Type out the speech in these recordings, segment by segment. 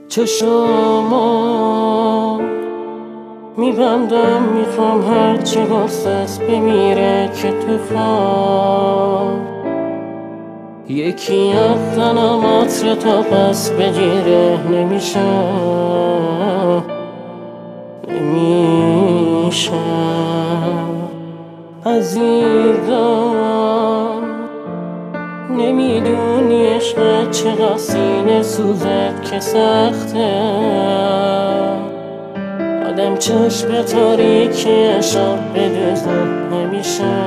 چشامو میبندم، میخوام هرچی واسه بمیره که توفان یکی از زنم عطر تا پس بگیره. نمیشه عزیزم، نمیدونی عشق چقدر سینه سوزد که سخته. آدم چشم تاریکیشو بدوزه. همیشه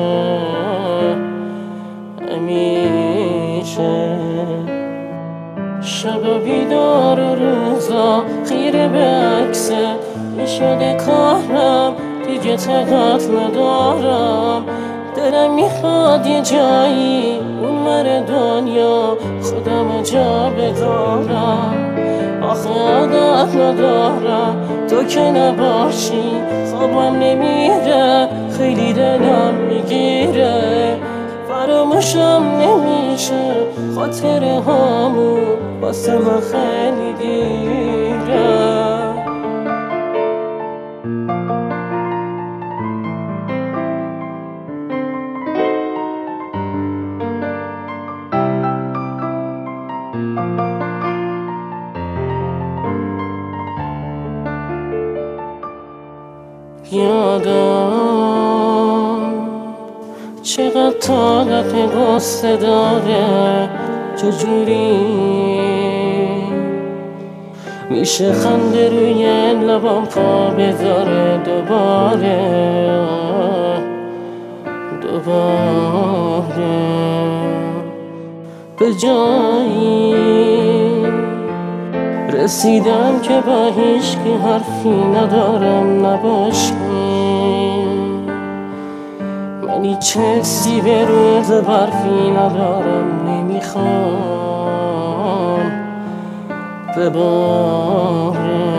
شب بیدار و روزا خیره به عکسه. میشده کارم دیگه طاقت ندارم. دلم میخواد یه جایی اونور دنیا خودمو جا بدارم. آخه عادت ندارم تو که نباشی خوابم نمیره، خیلی دلم میگیره. فراموشم نمیشه خاطره هامون واسه من خیلی دیره. یادم چقدر طاقت غصه داره، چجوری میشه خنده روی لبام پا بذاره دوباره. به جایی رسیدم که با هیچکی حرفی ندارم نباشی. من هیچ حسی به روز برفی ندارم، نمیخوام ببارم.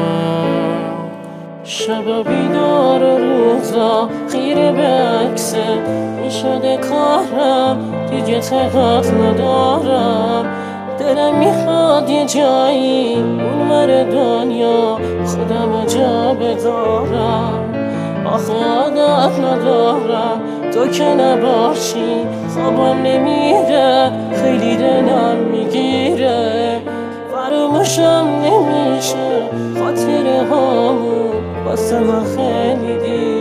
شب بیدار و روزا خیره به عکسه. میشده کارم دیگه طاقت ندارم. دلم میخواد یه جایی اونور دنیا خودمو جا بدارم. آخه عادت ندارم تو که نباشی خوابم نمیره، خیلی دلم میگیره. فراموشم نمیشه خاطره هامون واسه من خیلی دیره.